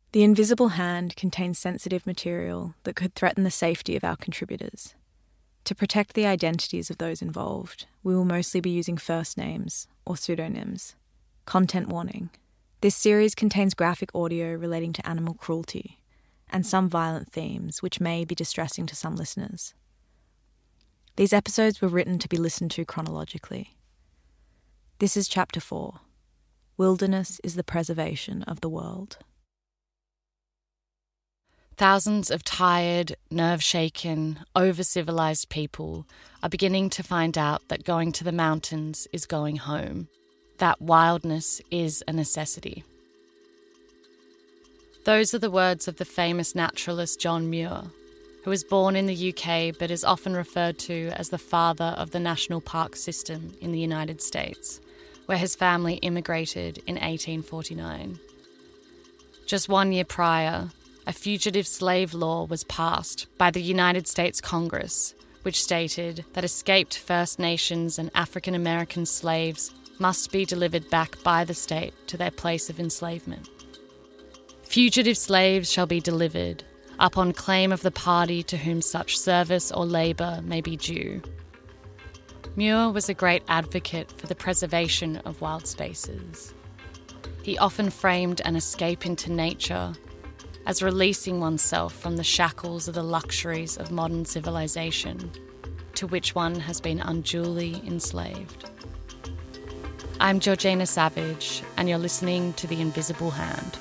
The invisible hand contains sensitive material that could threaten the safety of our contributors. To protect the identities of those involved, we will mostly be using first names or pseudonyms. Content warning. This series contains graphic audio relating to animal cruelty and some violent themes which may be distressing to some listeners. These episodes were written to be listened to chronologically. This is Chapter 4. Wilderness is the preservation of the world. Thousands of tired, nerve-shaken, over-civilised people are beginning to find out that going to the mountains is going home, that wildness is a necessity. Those are the words of the famous naturalist John Muir, who was born in the UK but is often referred to as the father of the national park system in the United States, where his family immigrated in 1849. Just 1 year prior, a fugitive slave law was passed by the United States Congress, which stated that escaped First Nations and African American slaves must be delivered back by the state to their place of enslavement. Fugitive slaves shall be delivered upon claim of the party to whom such service or labour may be due. Muir was a great advocate for the preservation of wild spaces. He often framed an escape into nature as releasing oneself from the shackles of the luxuries of modern civilization, to which one has been unduly enslaved. I'm Georgina Savage, and you're listening to The Invisible Hand.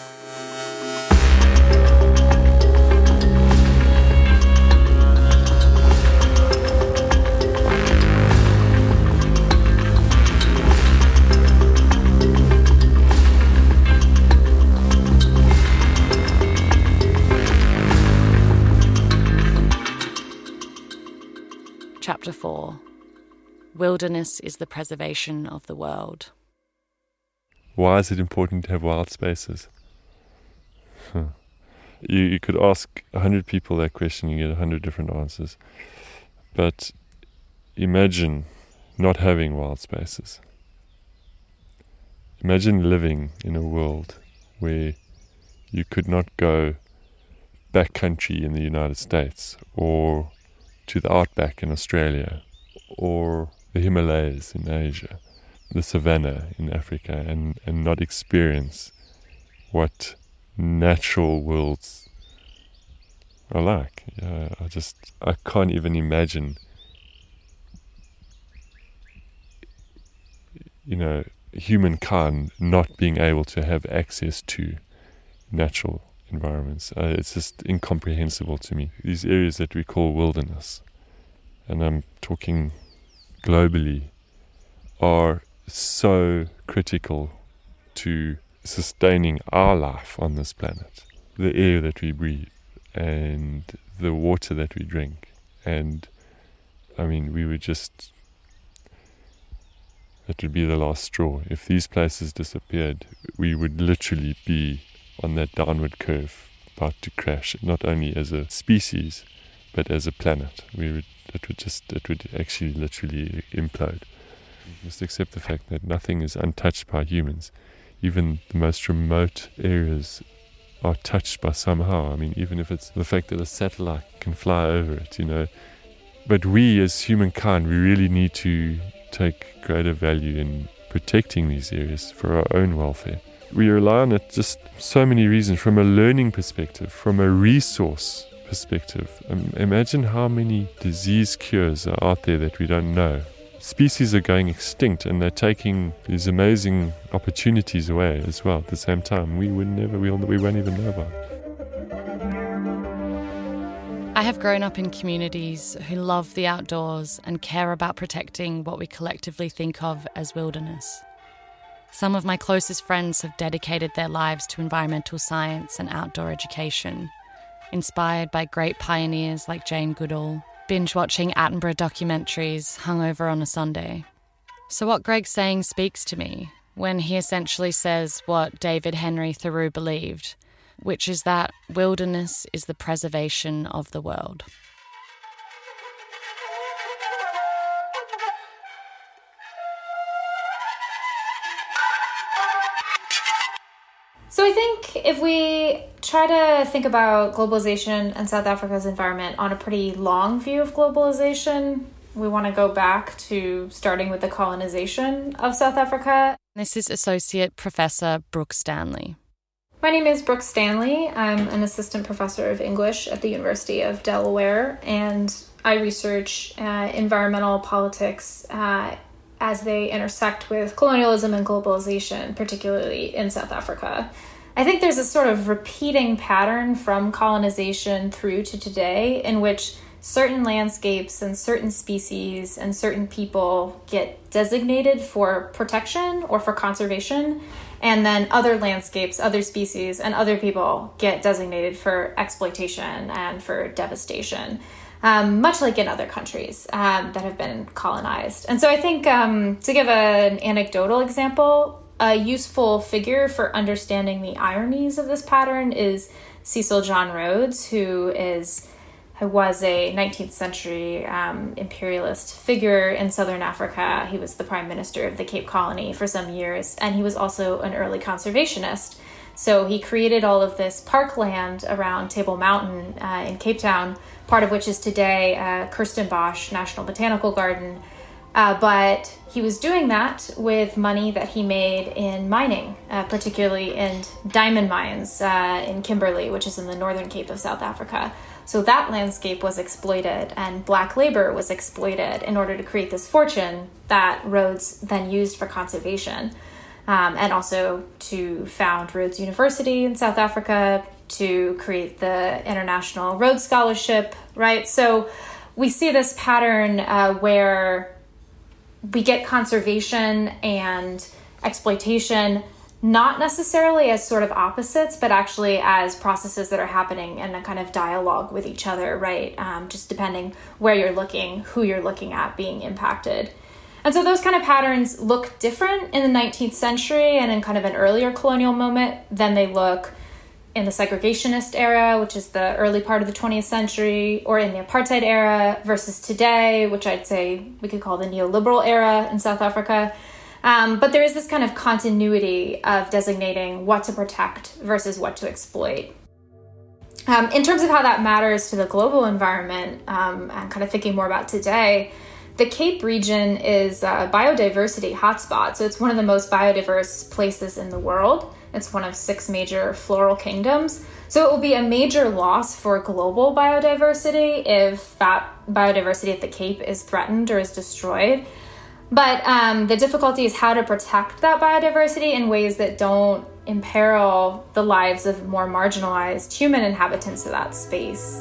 Chapter 4. Wilderness is the preservation of the world. Why is it important to have wild spaces? You could ask 100 people that question, you get 100 different answers. But imagine not having wild spaces. Imagine living in a world where you could not go backcountry in the United States, or to the outback in Australia, or the Himalayas in Asia, the savannah in Africa, and not experience what natural worlds are like. I can't even imagine, humankind not being able to have access to natural environments. It's just incomprehensible to me. These areas that we call wilderness, and I'm talking globally, are so critical to sustaining our life on this planet. The air that we breathe and the water that we drink. And it would be the last straw. If these places disappeared, we would literally be on that downward curve, about to crash, not only as a species, but as a planet. It would actually literally implode. Just accept the fact that nothing is untouched by humans. Even the most remote areas are touched by somehow. Even if it's the fact that a satellite can fly over it, But we as humankind, we really need to take greater value in protecting these areas for our own welfare. We rely on it just so many reasons, from a learning perspective, from a resource perspective. Imagine how many disease cures are out there that we don't know. Species are going extinct, and they're taking these amazing opportunities away as well at the same time. We won't even know about it. I have grown up in communities who love the outdoors and care about protecting what we collectively think of as wilderness. Some of my closest friends have dedicated their lives to environmental science and outdoor education, inspired by great pioneers like Jane Goodall, binge-watching Attenborough documentaries hungover on a Sunday. So what Greg's saying speaks to me when he essentially says what David Henry Thoreau believed, which is that wilderness is the preservation of the world. So I think if we try to think about globalization and South Africa's environment on a pretty long view of globalization, we want to go back to starting with the colonization of South Africa. This is Associate Professor Brooke Stanley. My name is Brooke Stanley. I'm an assistant professor of English at the University of Delaware, and I research environmental politics as they intersect with colonialism and globalization, particularly in South Africa. I think there's a sort of repeating pattern from colonization through to today in which certain landscapes and certain species and certain people get designated for protection or for conservation, and then other landscapes, other species, and other people get designated for exploitation and for devastation, much like in other countries that have been colonized. And so I think to give an anecdotal example, a useful figure for understanding the ironies of this pattern is Cecil John Rhodes, who was a 19th century imperialist figure in Southern Africa. He was the prime minister of the Cape Colony for some years, and he was also an early conservationist. So he created all of this parkland around Table Mountain in Cape Town, part of which is today Kirstenbosch National Botanical Garden. But he was doing that with money that he made in mining, particularly in diamond mines in Kimberley, which is in the northern Cape of South Africa. So that landscape was exploited, and black labor was exploited in order to create this fortune that Rhodes then used for conservation, and also to found Rhodes University in South Africa, to create the International Rhodes Scholarship, right? So we see this pattern where we get conservation and exploitation not necessarily as sort of opposites, but actually as processes that are happening in a kind of dialogue with each other, right? Just depending where you're looking, who you're looking at being impacted. And so those kind of patterns look different in the 19th century and in kind of an earlier colonial moment than they look in the segregationist era, which is the early part of the 20th century, or in the apartheid era versus today, which I'd say we could call the neoliberal era in South Africa. But there is this kind of continuity of designating what to protect versus what to exploit. In terms of how that matters to the global environment, and kind of thinking more about today, the Cape region is a biodiversity hotspot. So it's one of the most biodiverse places in the world. It's one of 6 major floral kingdoms. So it will be a major loss for global biodiversity if that biodiversity at the Cape is threatened or is destroyed. But the difficulty is how to protect that biodiversity in ways that don't imperil the lives of more marginalized human inhabitants of that space.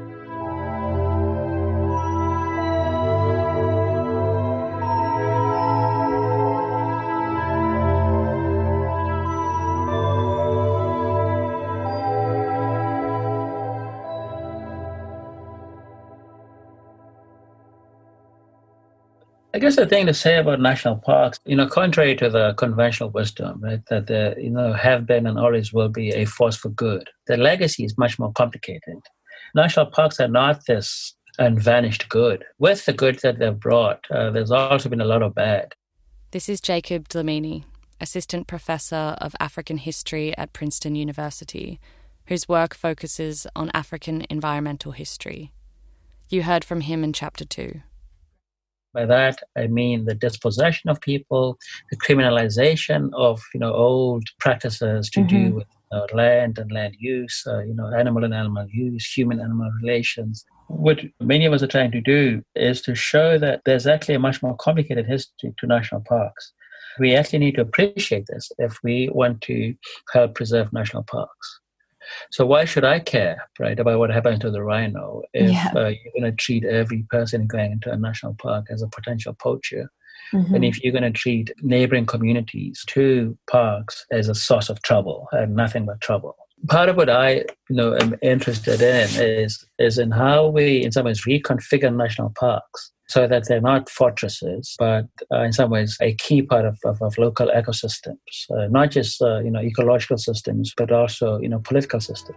I guess the thing to say about national parks, contrary to the conventional wisdom, right, that there, have been and always will be a force for good, the legacy is much more complicated. National parks are not this unvanished good. With the good that they've brought, there's also been a lot of bad. This is Jacob Dlamini, Assistant Professor of African History at Princeton University, whose work focuses on African environmental history. You heard from him in Chapter 2. By that, I mean the dispossession of people, the criminalization of, old practices to do with land and land use, animal and animal use, human-animal relations. What many of us are trying to do is to show that there's actually a much more complicated history to national parks. We actually need to appreciate this if we want to help preserve national parks. So why should I care, right, about what happens to the rhino if you're going to treat every person going into a national park as a potential poacher? And if you're going to treat neighboring communities to parks as a source of trouble and nothing but trouble? Part of what I am interested in is in how we, in some ways, reconfigure national parks so that they're not fortresses, but in some ways a key part of local ecosystems, not just ecological systems, but also political systems.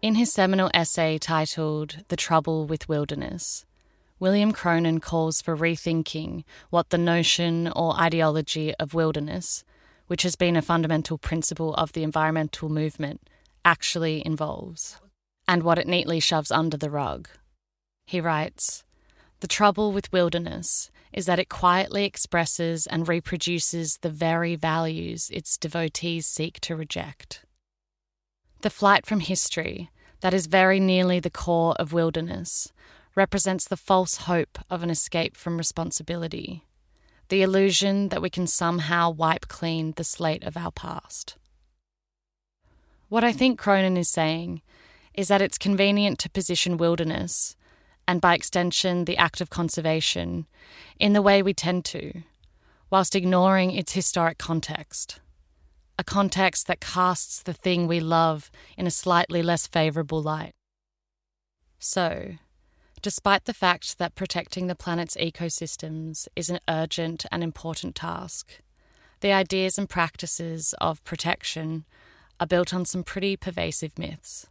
In his seminal essay titled The Trouble with Wilderness, William Cronon calls for rethinking what the notion or ideology of wilderness, which has been a fundamental principle of the environmental movement, actually involves, and what it neatly shoves under the rug. He writes, "The trouble with wilderness is that it quietly expresses and reproduces the very values its devotees seek to reject. The flight from history, that is very nearly the core of wilderness, represents the false hope of an escape from responsibility, the illusion that we can somehow wipe clean the slate of our past." What I think Cronon is saying is that it's convenient to position wilderness, and by extension the act of conservation, in the way we tend to, whilst ignoring its historic context. A context that casts the thing we love in a slightly less favourable light. So, despite the fact that protecting the planet's ecosystems is an urgent and important task, the ideas and practices of protection are built on some pretty pervasive myths.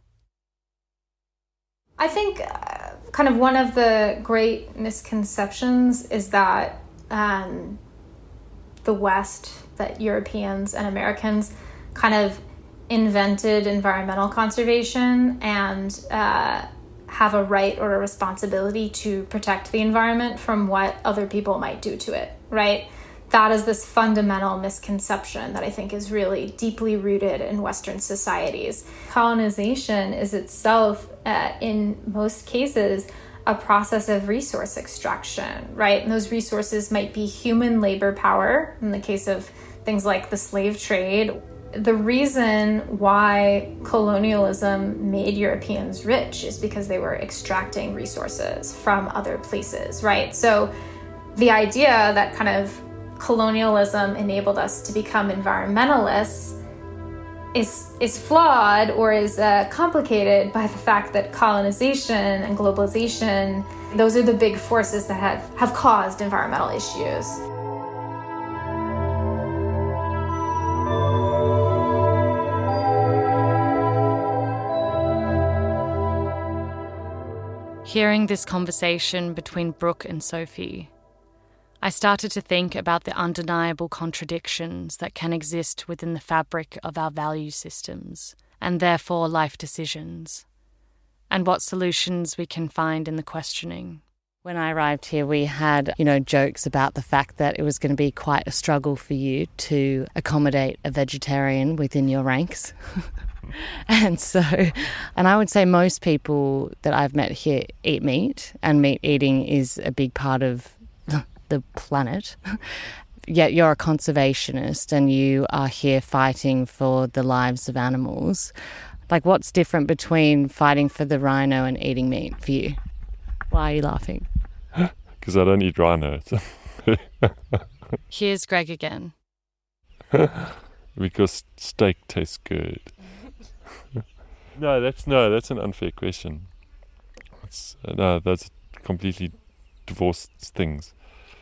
I think kind of one of the great misconceptions is that the West, that Europeans and Americans kind of invented environmental conservation and have a right or a responsibility to protect the environment from what other people might do to it, right? That is this fundamental misconception that I think is really deeply rooted in Western societies. Colonization is itself, in most cases, a process of resource extraction, right? And those resources might be human labor power, in the case of things like the slave trade. The reason why colonialism made Europeans rich is because they were extracting resources from other places, right? So the idea that kind of colonialism enabled us to become environmentalists is flawed or is complicated by the fact that colonization and globalization, those are the big forces that have caused environmental issues. Hearing this conversation between Brooke and Sophie, I started to think about the undeniable contradictions that can exist within the fabric of our value systems, and therefore life decisions, and what solutions we can find in the questioning. When I arrived here, we had, jokes about the fact that it was going to be quite a struggle for you to accommodate a vegetarian within your ranks. And I would say most people that I've met here eat meat, and meat eating is a big part of the planet. Yet you're a conservationist and you are here fighting for the lives of animals. Like, what's different between fighting for the rhino and eating meat for you? Why are you laughing? Because I don't eat rhino. Here's Greg again. Because steak tastes good. No, that's an unfair question. That's completely divorced things.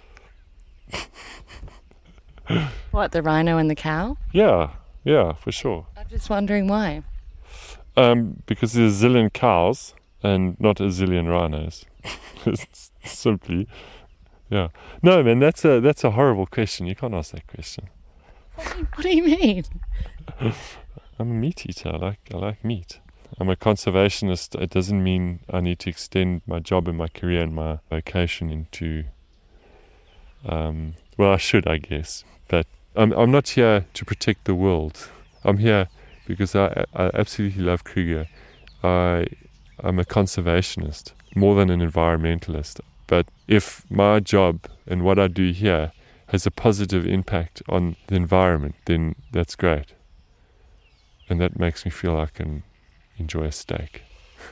What, the rhino and the cow? Yeah, for sure. I'm just wondering why. Because there's a zillion cows and not a zillion rhinos. Simply, yeah. No, man, that's a horrible question. You can't ask that question. What do you mean? I'm a meat eater. I like meat. I'm a conservationist. It doesn't mean I need to extend my job and my career and my vocation into. Well, I should, I guess. But I'm not here to protect the world. I'm here because I absolutely love Kruger. I'm a conservationist more than an environmentalist. But if my job and what I do here has a positive impact on the environment, then that's great. And that makes me feel I can enjoy a steak.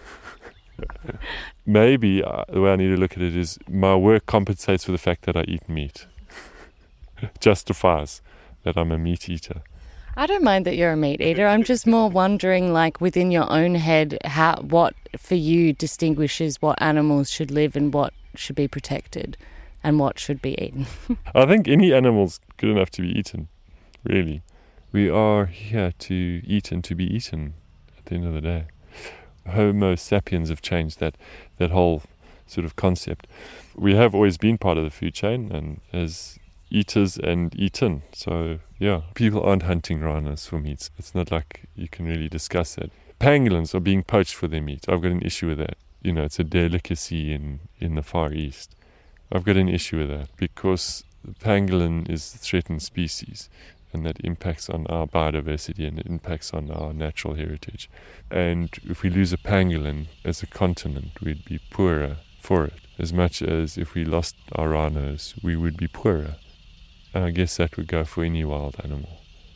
Maybe the way I need to look at it is my work compensates for the fact that I eat meat. Justifies that I'm a meat eater. I don't mind that you're a meat eater. I'm just more wondering, like, within your own head, what for you distinguishes what animals should live and what should be protected and what should be eaten. I think any animal's good enough to be eaten, really. We are here to eat and to be eaten at the end of the day. Homo sapiens have changed that whole sort of concept. We have always been part of the food chain and as eaters and eaten. So, yeah, people aren't hunting rhinos for meat. It's not like you can really discuss that. Pangolins are being poached for their meat. I've got an issue with that. You know, it's a delicacy in the Far East. I've got an issue with that because the pangolin is a threatened species and that impacts on our biodiversity and it impacts on our natural heritage. And if we lose a pangolin as a continent, we'd be poorer for it. As much as if we lost our rhinos, we would be poorer. And I guess that would go for any wild animal.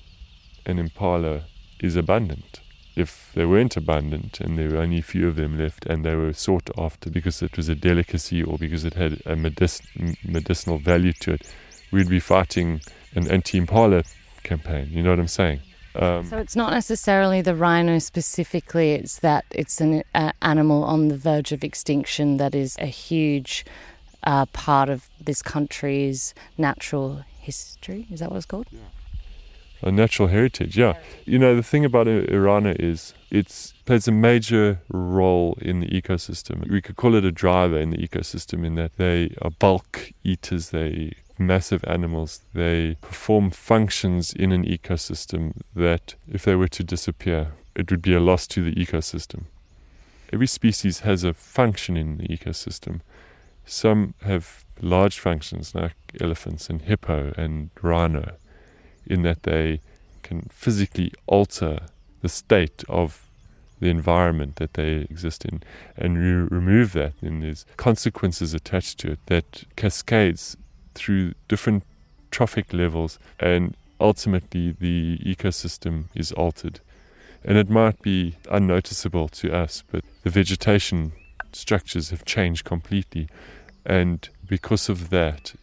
An impala is abundant. If they weren't abundant and there were only a few of them left and they were sought after because it was a delicacy or because it had a medicinal value to it, we'd be fighting an anti-impala campaign. You know what I'm saying? So it's not necessarily the rhino specifically, it's that it's an animal on the verge of extinction that is a huge part of this country's natural history. Is that what it's called? Yeah. A natural heritage, yeah. You know, the thing about a rhino is it plays a major role in the ecosystem. We could call it a driver in the ecosystem in that they are bulk eaters, they massive animals. They perform functions in an ecosystem that, if they were to disappear, it would be a loss to the ecosystem. Every species has a function in the ecosystem. Some have large functions like elephants and hippo and rhino, in that they can physically alter the state of the environment that they exist in. And you remove that, then there's consequences attached to it that cascades through different trophic levels, and ultimately the ecosystem is altered. And it might be unnoticeable to us, but the vegetation structures have changed completely. And because of that,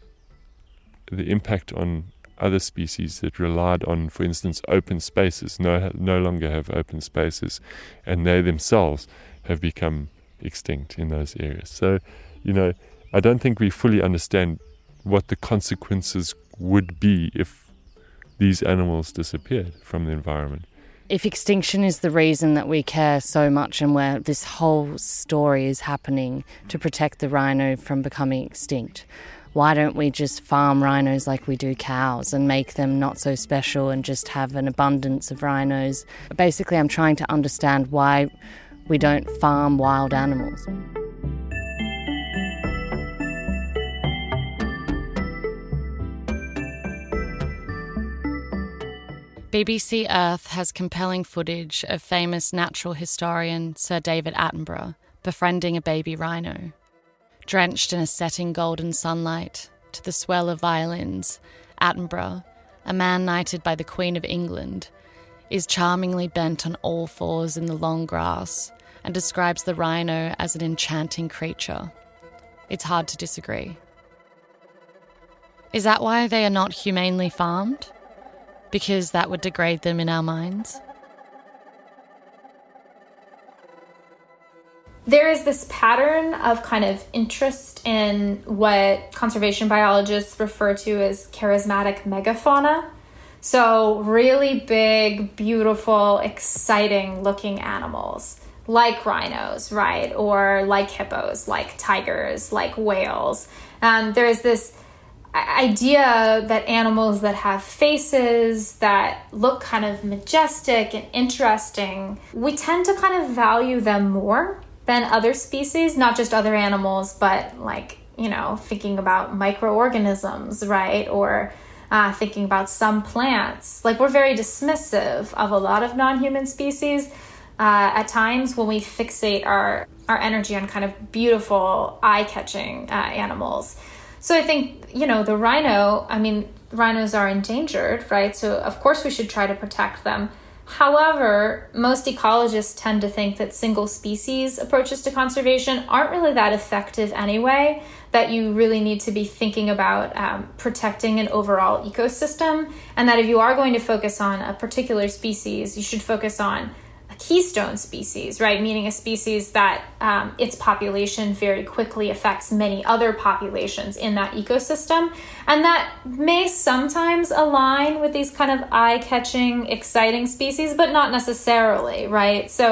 the impact on other species that relied on, for instance, open spaces, no longer have open spaces, and they themselves have become extinct in those areas. So, you know, I don't think we fully understand what the consequences would be if these animals disappeared from the environment. If extinction is the reason that we care so much and where this whole story is happening to protect the rhino from becoming extinct, why don't we just farm rhinos like we do cows and make them not so special and just have an abundance of rhinos? Basically, I'm trying to understand why we don't farm wild animals. BBC Earth has compelling footage of famous natural historian Sir David Attenborough befriending a baby rhino. Drenched in a setting golden sunlight, to the swell of violins, Attenborough, a man knighted by the Queen of England, is charmingly bent on all fours in the long grass and describes the rhino as an enchanting creature. It's hard to disagree. Is that why they are not humanely farmed? Because that would degrade them in our minds? There is this pattern of kind of interest in what conservation biologists refer to as charismatic megafauna. So really big, beautiful, exciting looking animals like rhinos, right? Or like hippos, like tigers, like whales. There's this idea that animals that have faces that look kind of majestic and interesting, we tend to kind of value them more than other species, not just other animals, but like, you know, thinking about microorganisms, right? Or thinking about some plants. Like, we're very dismissive of a lot of non-human species at times when we fixate our energy on kind of beautiful, eye-catching animals. So I think, you know, the rhino, I mean, rhinos are endangered, right? So of course we should try to protect them. However, most ecologists tend to think that single species approaches to conservation aren't really that effective anyway, that you really need to be thinking about protecting an overall ecosystem, and that if you are going to focus on a particular species, you should focus on a keystone species, right? Meaning a species that its population very quickly affects many other populations in that ecosystem. And that may sometimes align with these kind of eye-catching, exciting species, but not necessarily, right? So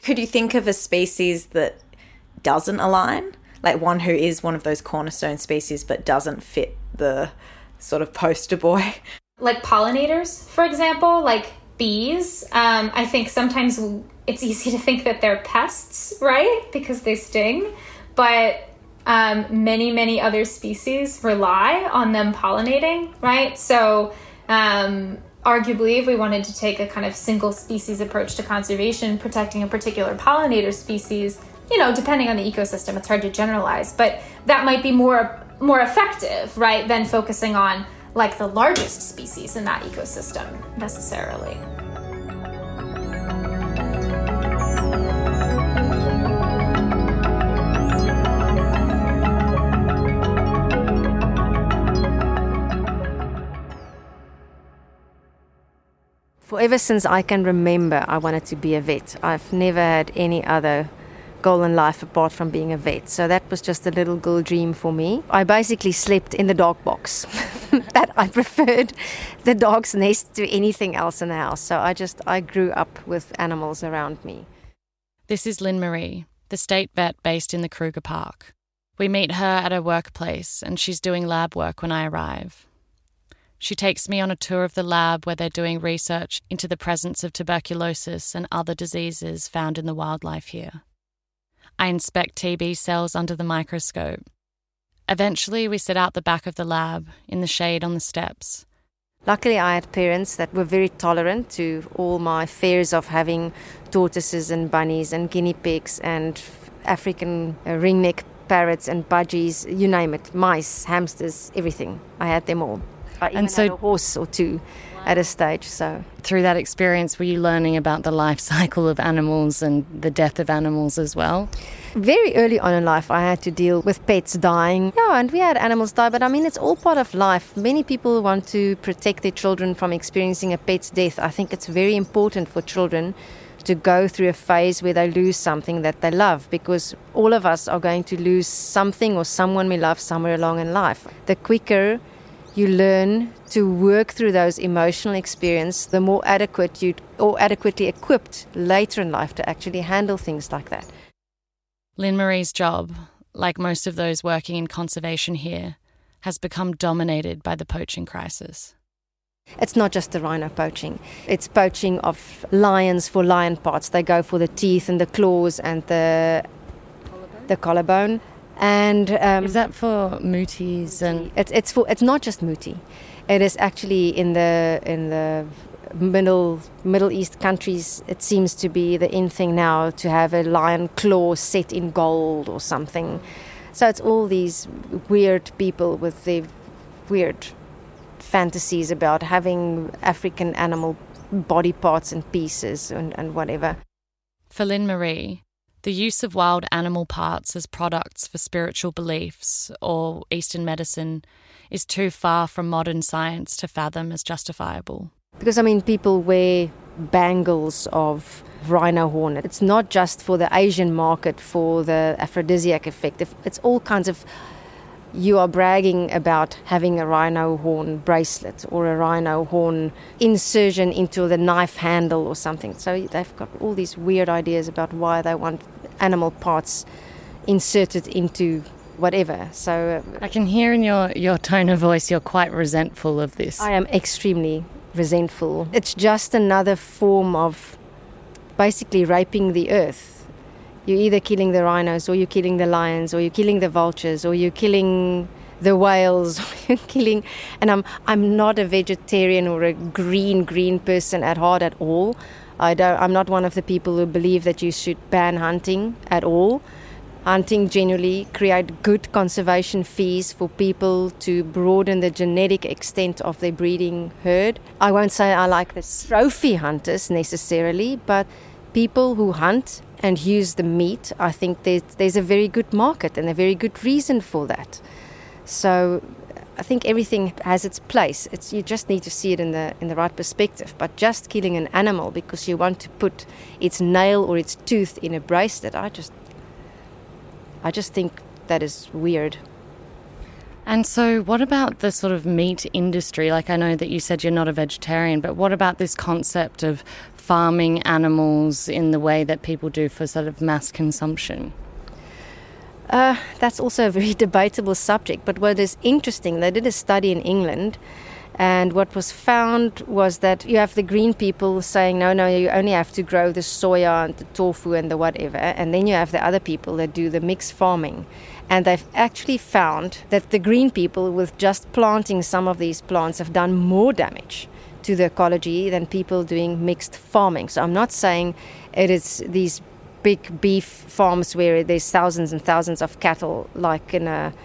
Could you think of a species that doesn't align? Like one who is one of those cornerstone species but doesn't fit the sort of poster boy? Like pollinators, for example, like bees. I think sometimes it's easy to think that they're pests, right? Because they sting. But many other species rely on them pollinating, right? So arguably, if we wanted to take a kind of single species approach to conservation, protecting a particular pollinator species, depending on the ecosystem, it's hard to generalize, but that might be more effective, right, than focusing on like the largest species in that ecosystem necessarily. Ever since I can remember, I wanted to be a vet. I've never had any other goal in life apart from being a vet. So that was just a little girl dream for me. I basically slept in the dog box. That I preferred the dog's nest to anything else in the house. So I grew up with animals around me. This is Lynn Marie, the state vet based in the Kruger Park. We meet her at her workplace and she's doing lab work when I arrive. She takes me on a tour of the lab where they're doing research into the presence of tuberculosis and other diseases found in the wildlife here. I inspect TB cells under the microscope. Eventually, we sit out the back of the lab, in the shade on the steps. Luckily, I had parents that were very tolerant to all my fears of having tortoises and bunnies and guinea pigs and African ringneck parrots and budgies, you name it, mice, hamsters, everything. I had them all. I even had a horse or two at a stage. So through that experience, were you learning about the life cycle of animals and the death of animals as well? Very early on in life, I had to deal with pets dying. Yeah, and we had animals die, but I mean, it's all part of life. Many people want to protect their children from experiencing a pet's death. I think it's very important for children to go through a phase where they lose something that they love, because all of us are going to lose something or someone we love somewhere along in life. The quicker you learn to work through those emotional experiences, the more adequately equipped later in life to actually handle things like that. Lynn Marie's job, like most of those working in conservation here, has become dominated by the poaching crisis. It's not just the rhino poaching. It's poaching of lions for lion parts. They go for the teeth and the claws and the collarbone. And is that for mutis? And it's not just muti. It is actually in the Middle East countries. It seems to be the in thing now to have a lion claw set in gold or something. So it's all these weird people with their weird fantasies about having African animal body parts and pieces and whatever. For Lynn Marie, the use of wild animal parts as products for spiritual beliefs or Eastern medicine is too far from modern science to fathom as justifiable. Because, I mean, people wear bangles of rhino horn. It's not just for the Asian market for the aphrodisiac effect. It's all kinds of... You are bragging about having a rhino horn bracelet or a rhino horn insertion into the knife handle or something. So they've got all these weird ideas about why they want animal parts inserted into whatever. So I can hear in your tone of voice you're quite resentful of this. I am extremely resentful. It's just another form of basically raping the earth. You're either killing the rhinos, or you're killing the lions, or you're killing the vultures, or you're killing the whales, or you're killing... And I'm not a vegetarian or a green person at heart at all. I'm not one of the people who believe that you should ban hunting at all. Hunting generally create good conservation fees for people to broaden the genetic extent of their breeding herd. I won't say I like the trophy hunters necessarily, but people who hunt and use the meat, I think there's a very good market and a very good reason for that. So I think everything has its place. You just need to see it in the right perspective. But just killing an animal because you want to put its nail or its tooth in a bracelet, I just think that is weird. And so what about the sort of meat industry? Like, I know that you said you're not a vegetarian, but what about this concept of farming animals in the way that people do for sort of mass consumption? That's also a very debatable subject. But what is interesting, they did a study in England, and what was found was that you have the green people saying, no, you only have to grow the soya and the tofu and the whatever. And then you have the other people that do the mixed farming. And they've actually found that the green people, with just planting some of these plants, have done more damage to the ecology than people doing mixed farming. So I'm not saying it is these big beef farms where there's thousands and thousands of cattle, like in a,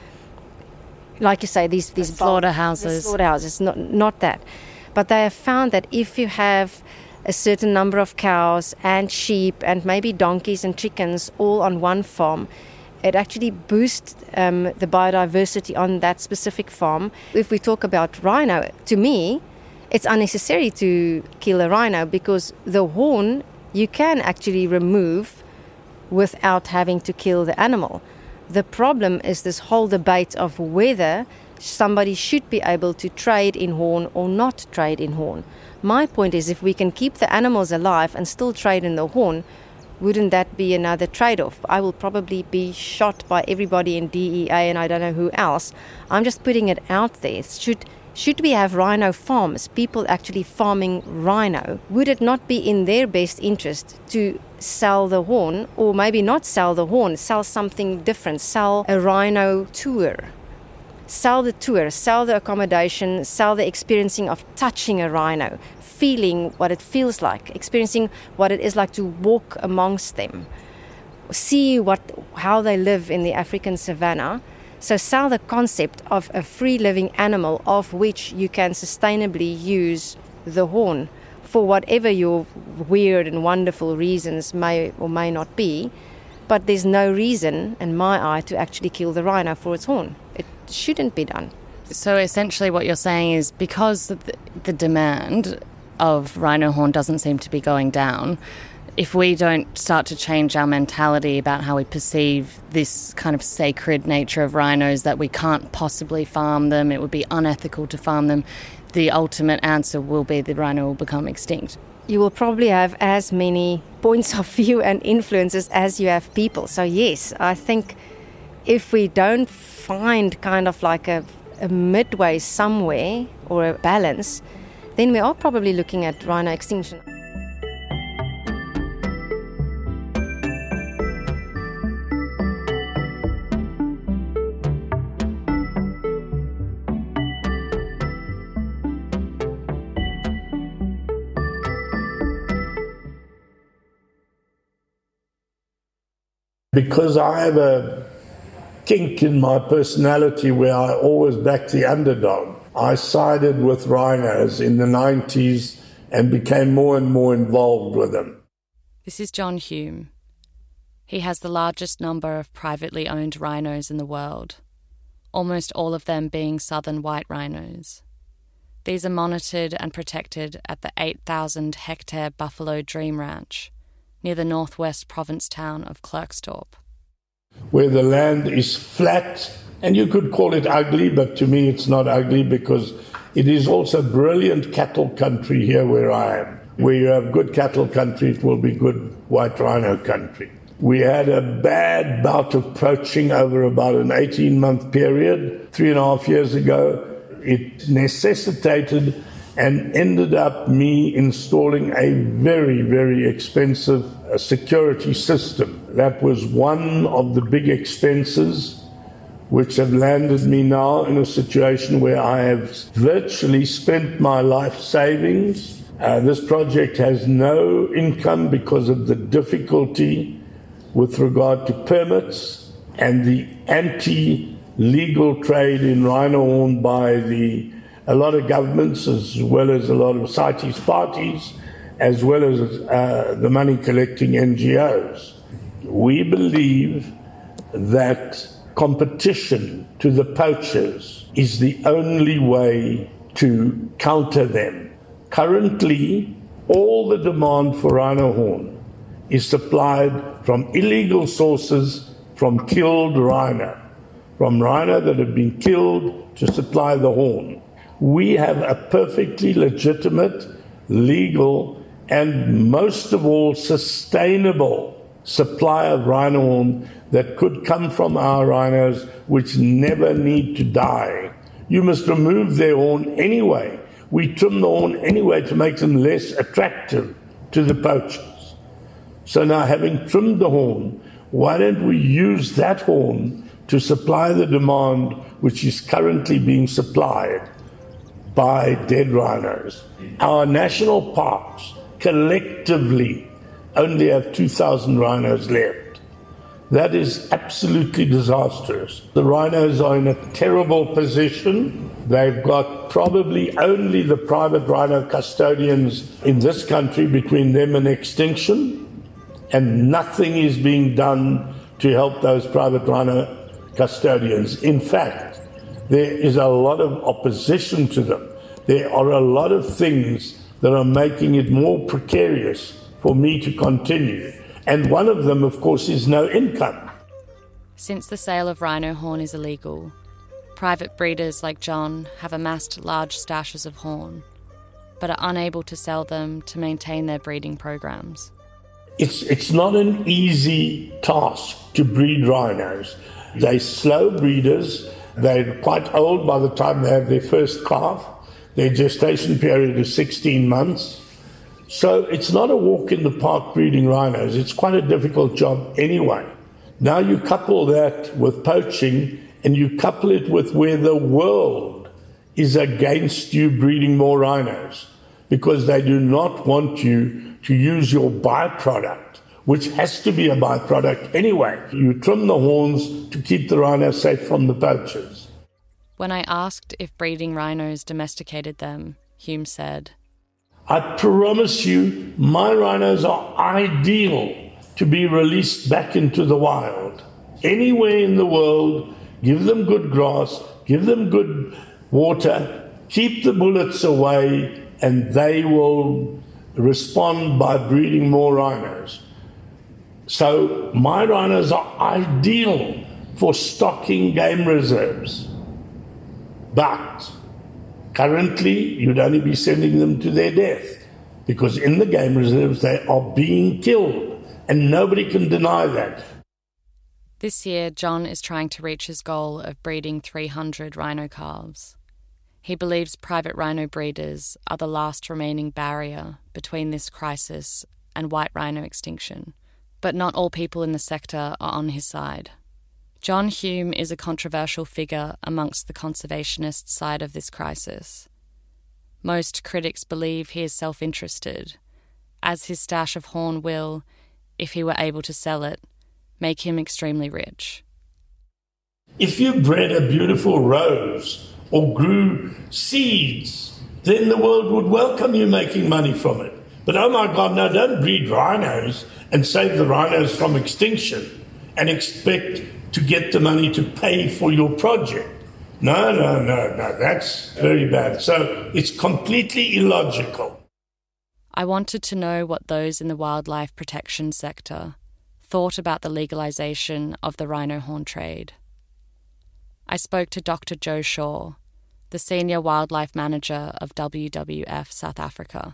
like you say, these slaughterhouses. Slaughterhouses, not that. But they have found that if you have a certain number of cows and sheep and maybe donkeys and chickens all on one farm, it actually boosts the biodiversity on that specific farm. If we talk about rhino, to me, it's unnecessary to kill a rhino because the horn you can actually remove without having to kill the animal. The problem is this whole debate of whether somebody should be able to trade in horn or not trade in horn. My point is, if we can keep the animals alive and still trade in the horn, wouldn't that be another trade-off? I will probably be shot by everybody in DEA and I don't know who else. I'm just putting it out there. Should we have rhino farms, people actually farming rhino? Would it not be in their best interest to sell the horn, or maybe not sell the horn, sell something different, sell a rhino tour? Sell the tour, sell the accommodation, sell the experiencing of touching a rhino, feeling what it feels like, experiencing what it is like to walk amongst them, see how they live in the African savannah. So sell the concept of a free-living animal of which you can sustainably use the horn for whatever your weird and wonderful reasons may or may not be. But there's no reason, in my eye, to actually kill the rhino for its horn. It shouldn't be done. So essentially what you're saying is, because the demand of rhino horn doesn't seem to be going down, if we don't start to change our mentality about how we perceive this kind of sacred nature of rhinos, that we can't possibly farm them, it would be unethical to farm them, the ultimate answer will be the rhino will become extinct. You will probably have as many points of view and influences as you have people. So yes, I think if we don't find kind of like a midway somewhere or a balance, then we are probably looking at rhino extinction. Because I have a kink in my personality where I always back the underdog, I sided with rhinos in the 90s and became more and more involved with them. This is John Hume. He has the largest number of privately owned rhinos in the world, almost all of them being southern white rhinos. These are monitored and protected at the 8,000-hectare Buffalo Dream Ranch, near the northwest province town of Klerksdorp. Where the land is flat, and you could call it ugly, but to me it's not ugly because it is also brilliant cattle country here where I am. Where you have good cattle country, it will be good white rhino country. We had a bad bout of poaching over about an 18-month period, 3.5 years ago. It necessitated and ended up me installing a very, very expensive security system. That was one of the big expenses which have landed me now in a situation where I have virtually spent my life savings. This project has no income because of the difficulty with regard to permits and the anti-legal trade in rhino horn by a lot of governments, as well as a lot of CITES parties, as well as the money-collecting NGOs. We believe that competition to the poachers is the only way to counter them. Currently, all the demand for rhino horn is supplied from illegal sources, from killed rhino, from rhino that have been killed to supply the horn. We have a perfectly legitimate, legal and most of all, sustainable supply of rhino horn that could come from our rhinos, which never need to die. You must remove their horn anyway. We trim the horn anyway to make them less attractive to the poachers. So now, having trimmed the horn, why don't we use that horn to supply the demand which is currently being supplied by dead rhinos? Our national parks collectively only have 2,000 rhinos left. That is absolutely disastrous. The rhinos are in a terrible position. They've got probably only the private rhino custodians in this country between them and extinction, and nothing is being done to help those private rhino custodians. In fact, there is a lot of opposition to them. There are a lot of things that are making it more precarious for me to continue. And one of them, of course, is no income. Since the sale of rhino horn is illegal, private breeders like John have amassed large stashes of horn, but are unable to sell them to maintain their breeding programs. It's not an easy task to breed rhinos. They're slow breeders. They're quite old by the time they have their first calf. Their gestation period is 16 months. So it's not a walk in the park breeding rhinos. It's quite a difficult job anyway. Now you couple that with poaching, and you couple it with where the world is against you breeding more rhinos, because they do not want you to use your byproduct, which has to be a byproduct anyway. You trim the horns to keep the rhinos safe from the poachers. When I asked if breeding rhinos domesticated them, Hume said, I promise you, my rhinos are ideal to be released back into the wild. Anywhere in the world, give them good grass, give them good water, keep the bullets away, and they will respond by breeding more rhinos. So my rhinos are ideal for stocking game reserves. But currently, you'd only be sending them to their death, because in the game reserves they are being killed, and nobody can deny that. This year, John is trying to reach his goal of breeding 300 rhino calves. He believes private rhino breeders are the last remaining barrier between this crisis and white rhino extinction, but not all people in the sector are on his side. John Hume is a controversial figure amongst the conservationist side of this crisis. Most critics believe he is self-interested, as his stash of horn will, if he were able to sell it, make him extremely rich. If you bred a beautiful rose or grew seeds, then the world would welcome you making money from it. But oh my God, no, don't breed rhinos and save the rhinos from extinction and expect to get the money to pay for your project. No, that's very bad. So it's completely illogical. I wanted to know what those in the wildlife protection sector thought about the legalisation of the rhino horn trade. I spoke to Dr. Joe Shaw, the Senior Wildlife Manager of WWF South Africa.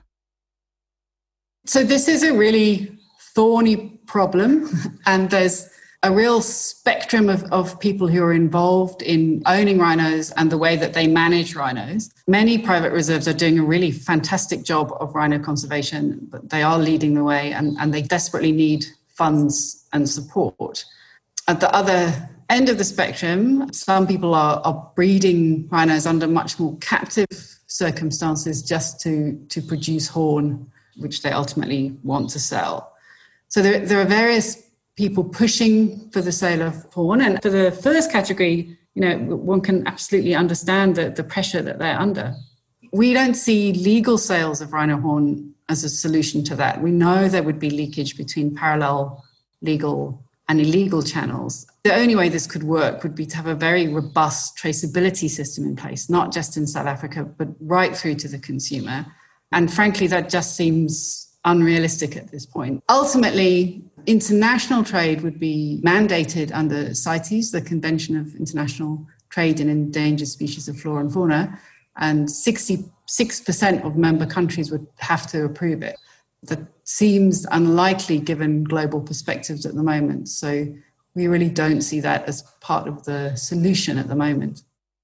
So this is a really thorny problem, and there's a real spectrum of people who are involved in owning rhinos and the way that they manage rhinos. Many private reserves are doing a really fantastic job of rhino conservation, but they are leading the way, and they desperately need funds and support. At the other end of the spectrum, some people are breeding rhinos under much more captive circumstances just to produce horn, which they ultimately want to sell. So there are various people pushing for the sale of horn. And for the first category, one can absolutely understand the pressure that they're under. We don't see legal sales of rhino horn as a solution to that. We know there would be leakage between parallel legal and illegal channels. The only way this could work would be to have a very robust traceability system in place, not just in South Africa, but right through to the consumer. And frankly, that just seems unrealistic at this point. Ultimately, international trade would be mandated under CITES, the Convention of International Trade in Endangered Species of Flora and Fauna, and 66% of member countries would have to approve it. that seems unlikely given global perspectives at the moment. So we really don't see that as part of the solution at the moment.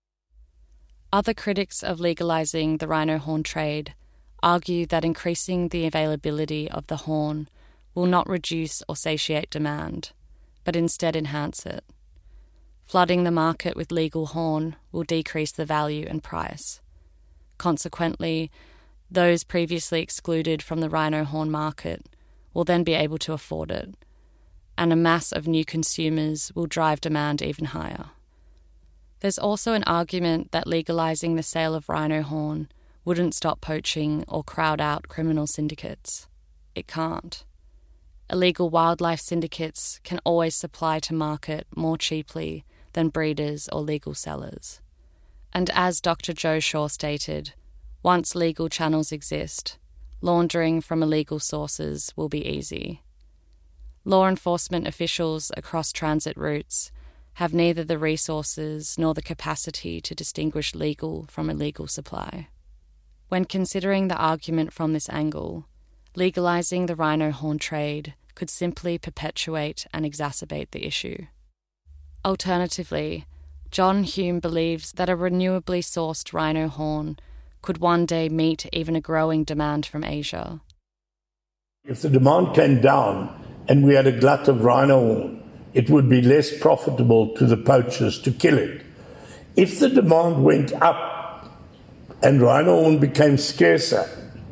Other critics of legalising the rhino horn trade argue that increasing the availability of the horn will not reduce or satiate demand, but instead enhance it. Flooding the market with legal horn will decrease the value and price. Consequently, those previously excluded from the rhino horn market will then be able to afford it, and a mass of new consumers will drive demand even higher. There's also an argument that legalising the sale of rhino horn wouldn't stop poaching or crowd out criminal syndicates. It can't. Illegal wildlife syndicates can always supply to market more cheaply than breeders or legal sellers. And as Dr. Joe Shaw stated, once legal channels exist, laundering from illegal sources will be easy. Law enforcement officials across transit routes have neither the resources nor the capacity to distinguish legal from illegal supply. When considering the argument from this angle, legalising the rhino horn trade could simply perpetuate and exacerbate the issue. Alternatively, John Hume believes that a renewably sourced rhino horn could one day meet even a growing demand from Asia. If the demand came down and we had a glut of rhino horn, it would be less profitable to the poachers to kill it. If the demand went up and rhino horn became scarcer,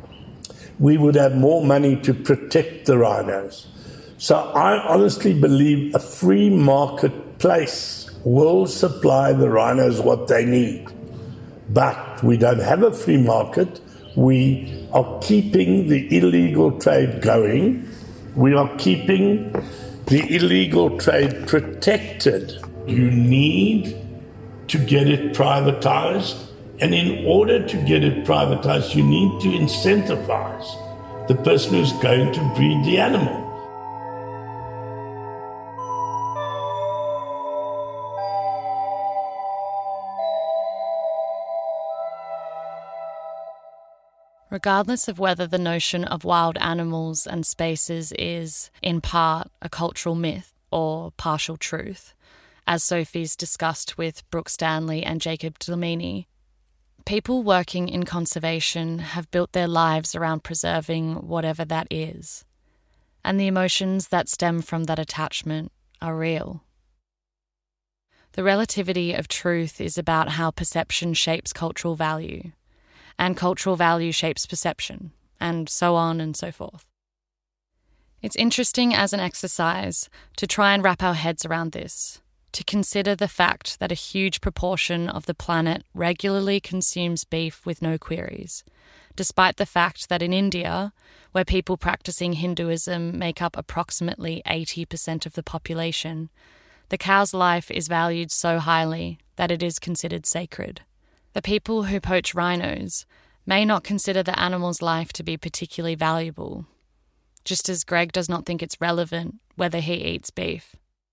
we would have more money to protect the rhinos. So I honestly believe a free marketplace will supply the rhinos what they need. But we don't have a free market. We are keeping the illegal trade going. We are keeping the illegal trade protected. You need to get it privatized. And in order to get it privatized, you need to incentivize the person who's going to breed the animal. Regardless of whether the notion of wild animals and spaces is, in part, a cultural myth or partial truth, as Sophie's discussed with Brooke Stanley and Jacob Dlamini, people working in conservation have built their lives around preserving whatever that is, and the emotions that stem from that attachment are real. The relativity of truth is about how perception shapes cultural value, and cultural value shapes perception, and so on and so forth. It's interesting as an exercise to try and wrap our heads around this, to consider the fact that a huge proportion of the planet regularly consumes beef with no queries, despite the fact that in India, where people practicing Hinduism make up approximately 80% of the population, the cow's life is valued so highly that it is considered sacred. The people who poach rhinos may not consider the animal's life to be particularly valuable, just as Greg does not think it's relevant whether he eats beef.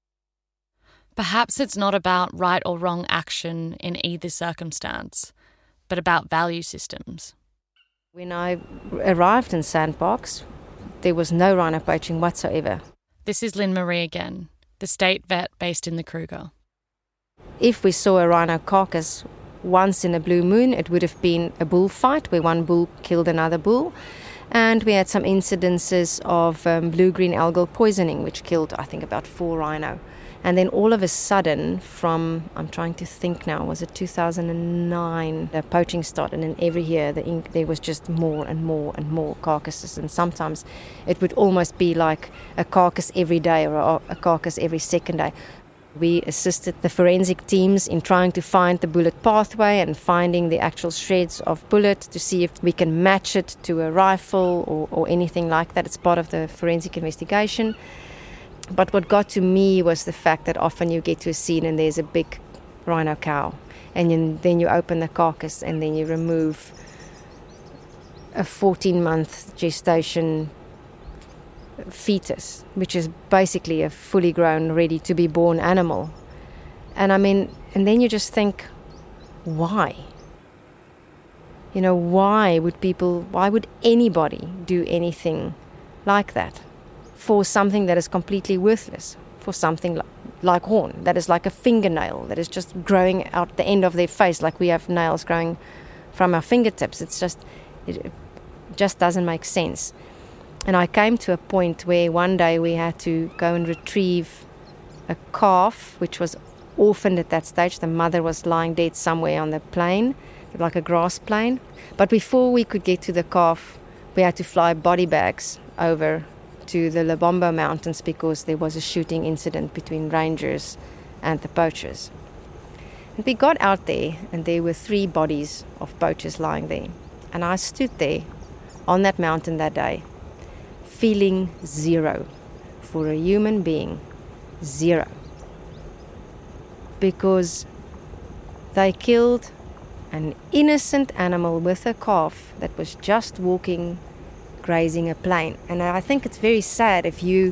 Perhaps it's not about right or wrong action in either circumstance, but about value systems. When I arrived in Sandbox, there was no rhino poaching whatsoever. This is Lynn Marie again, the state vet based in the Kruger. If we saw a rhino carcass once in a blue moon, it would have been a bullfight where one bull killed another bull. And we had some incidences of blue-green algal poisoning, which killed, I think, about 4 rhino. And then all of a sudden, from, I'm trying to think now, was it 2009, the poaching started, and every year there was just more and more and more carcasses. And sometimes it would almost be like a carcass every day or a carcass every second day. We assisted the forensic teams in trying to find the bullet pathway and finding the actual shreds of bullet to see if we can match it to a rifle or anything like that. It's part of the forensic investigation. But what got to me was the fact that often you get to a scene and there's a big rhino cow, and then you open the carcass and then you remove a 14-month gestation fetus, which is basically a fully grown, ready to be born animal. And I mean, and then you just think, why? You know, why would anybody do anything like that for something that is completely worthless, for something like horn, that is like a fingernail that is just growing out the end of their face, like we have nails growing from our fingertips. It just doesn't make sense. And I came to a point where one day we had to go and retrieve a calf, which was orphaned at that stage. The mother was lying dead somewhere on the plain, like a grass plain. But before we could get to the calf, we had to fly body bags over to the Lebombo Mountains because there was a shooting incident between rangers and the poachers. And we got out there, and there were 3 bodies of poachers lying there. And I stood there on that mountain that day, feeling 0. For a human being, 0. Because they killed an innocent animal with a calf that was just walking, grazing a plain. And I think it's very sad if you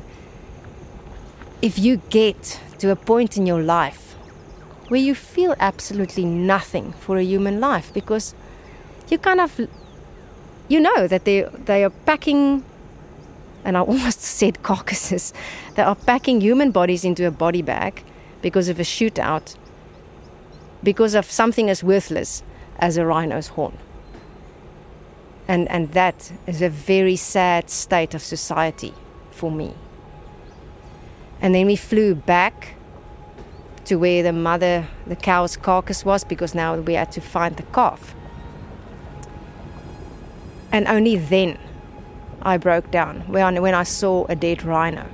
get to a point in your life where you feel absolutely nothing for a human life, because you kind of, you know that they are packing, and I almost said carcasses, they are packing human bodies into a body bag because of a shootout, because of something as worthless as a rhino's horn. And that is a very sad state of society for me. And then we flew back to where the cow's carcass was, because now we had to find the calf. And only then I broke down when I saw a dead rhino.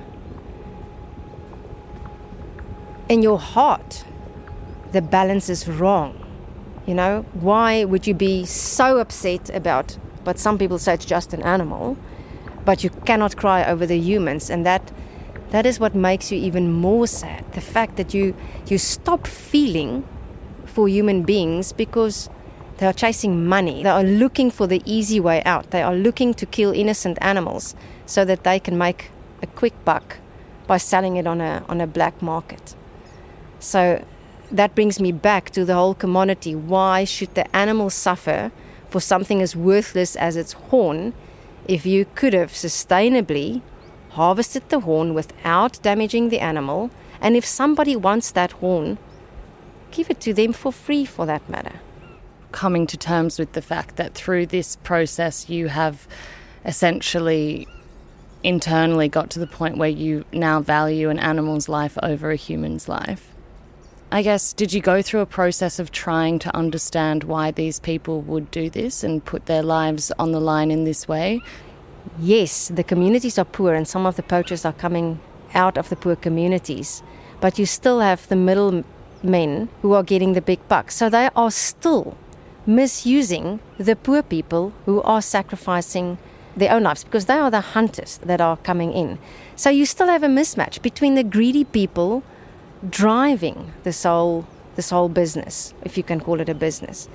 In your heart, the balance is wrong. You know, why would you be so upset about, but some people say it's just an animal, but you cannot cry over the humans, and that is what makes you even more sad. The fact that you stop feeling for human beings because they are chasing money. They are looking for the easy way out. They are looking to kill innocent animals so that they can make a quick buck by selling it on a black market. So that brings me back to the whole commodity. Why should the animal suffer for something as worthless as its horn if you could have sustainably harvested the horn without damaging the animal? And if somebody wants that horn, give it to them for free, for that matter. Coming to terms with the fact that through this process you have essentially internally got to the point where you now value an animal's life over a human's life. I guess, did you go through a process of trying to understand why these people would do this and put their lives on the line in this way? Yes, the communities are poor, and some of the poachers are coming out of the poor communities. But you still have the middlemen who are getting the big bucks. So they are still misusing the poor people who are sacrificing their own lives, because they are the hunters that are coming in. So you still have a mismatch between the greedy people driving this whole business, if you can call it a business.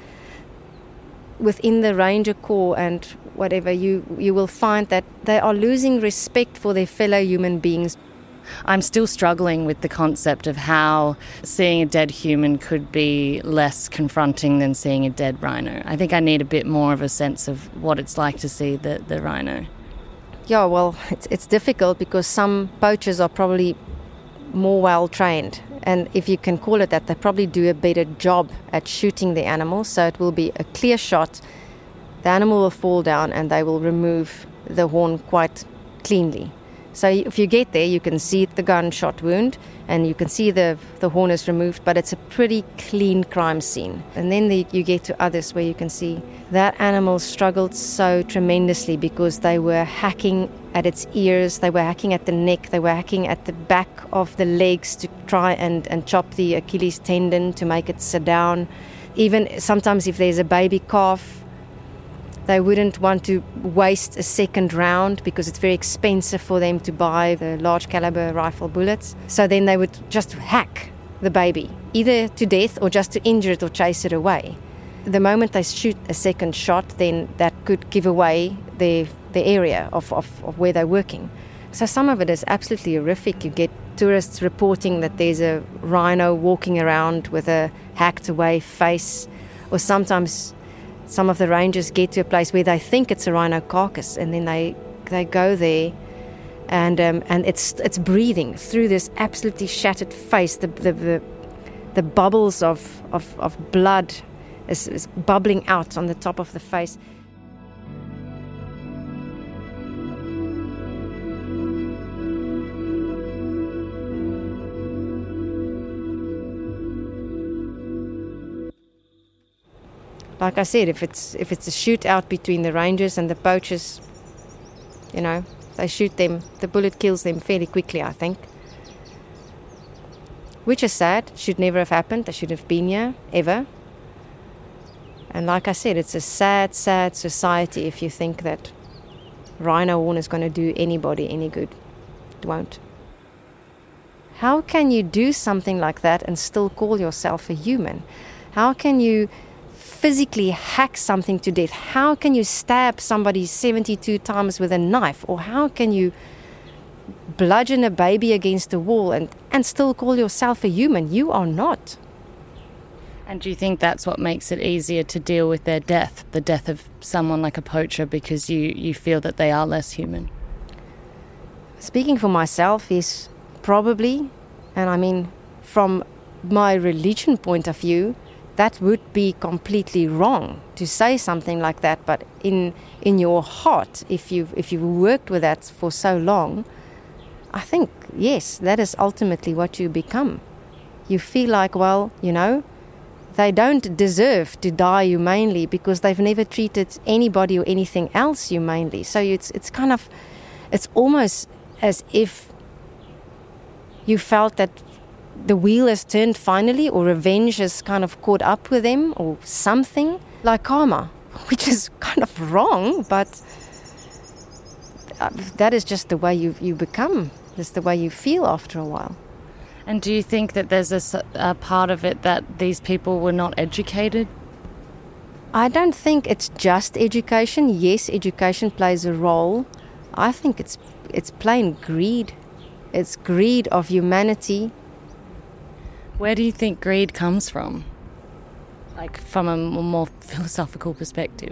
Within the Ranger Corps and whatever, you will find that they are losing respect for their fellow human beings. I'm still struggling with the concept of how seeing a dead human could be less confronting than seeing a dead rhino. I think I need a bit more of a sense of what it's like to see the rhino. Yeah, well, it's difficult because some poachers are probably more well trained, and if you can call it that, they probably do a better job at shooting the animal, so it will be a clear shot. The animal will fall down and they will remove the horn quite cleanly. So if you get there, you can see the gunshot wound and you can see the horn is removed, but it's a pretty clean crime scene. And then you get to others where you can see that animal struggled so tremendously because they were hacking at its ears, they were hacking at the neck, they were hacking at the back of the legs to try and chop the Achilles tendon to make it sit down. Even sometimes if there's a baby calf, they wouldn't want to waste a second round because it's very expensive for them to buy the large caliber rifle bullets. So then they would just hack the baby, either to death or just to injure it or chase it away. The moment they shoot a second shot, then that could give away the area of where they're working. So some of it is absolutely horrific. You get tourists reporting that there's a rhino walking around with a hacked away face, or sometimes some of the rangers get to a place where they think it's a rhino carcass, and then they go there and it's breathing through this absolutely shattered face. The bubbles of blood is bubbling out on the top of the face. Like I said, if it's a shootout between the rangers and the poachers, they shoot them, the bullet kills them fairly quickly, I think. Which is sad, should never have happened. They should have been here, ever. And like I said, it's a sad, sad society if you think that rhino horn is going to do anybody any good. It won't. How can you do something like that and still call yourself a human? How can you physically hack something to death? How can you stab somebody 72 times with a knife? Or how can you bludgeon a baby against a wall and still call yourself a human? You are not. And do you think that's what makes it easier to deal with their death, the death of someone like a poacher, because you feel that they are less human? Speaking for myself, yes, probably. And I mean, from my religion point of view, that would be completely wrong to say something like that. But in your heart, if you've worked with that for so long, I think, yes, that is ultimately what you become. You feel like, well, they don't deserve to die humanely because they've never treated anybody or anything else humanely. So it's almost as if you felt that the wheel has turned finally, or revenge has kind of caught up with them, or something like karma, which is kind of wrong, but that is just the way you become. That's the way you feel after a while. And do you think that there's a part of it that these people were not educated? I don't think it's just education. Yes, education plays a role. I think it's plain greed. It's greed of humanity. Where do you think greed comes from? Like, from a more philosophical perspective?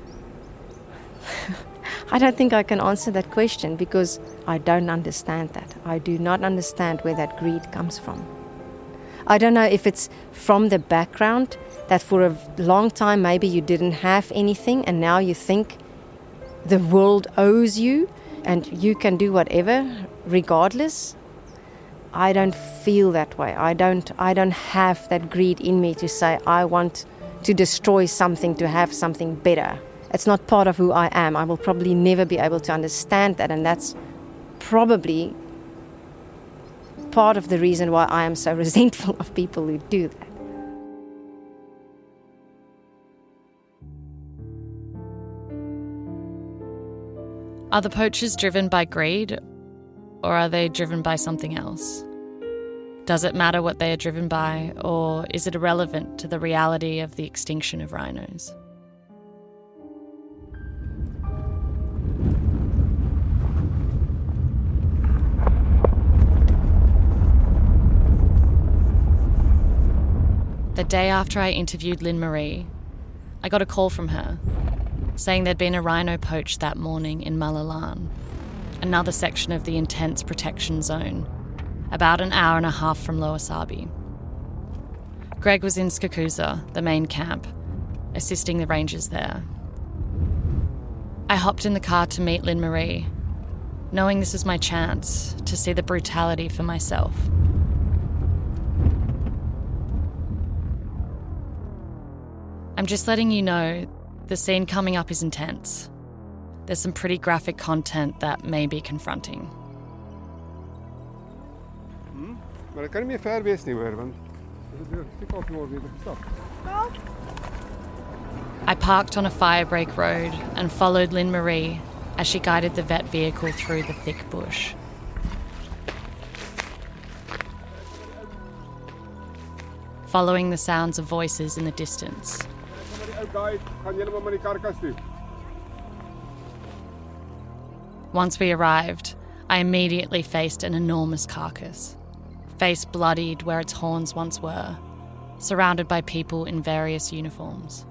I don't think I can answer that question because I don't understand that. I do not understand where that greed comes from. I don't know if it's from the background, that for a long time maybe you didn't have anything and now you think the world owes you and you can do whatever regardless. I don't feel that way. I don't have that greed in me to say I want to destroy something to have something better. It's not part of who I am. I will probably never be able to understand that, and that's probably part of the reason why I am so resentful of people who do that. Are the poachers driven by greed, or are they driven by something else? Does it matter what they are driven by, or is it irrelevant to the reality of the extinction of rhinos? The day after I interviewed Lynn Marie, I got a call from her saying there'd been a rhino poached that morning in Malalan, another section of the intense protection zone, about an hour and a half from Lower Sabi. Greg was in Skakusa, the main camp, assisting the rangers there. I hopped in the car to meet Lynn Marie, knowing this was my chance to see the brutality for myself. I'm just letting you know the scene coming up is intense. There's some pretty graphic content that may be confronting. Maar dat kan niet meer ver wees nie hoor, want dit is al weer gestop. I parked on a firebreak road and followed Lynn Marie as she guided the vet vehicle through the thick bush. Following the sounds of voices in the distance. Once we arrived, I immediately faced an enormous carcass, face bloodied where its horns once were, surrounded by people in various uniforms.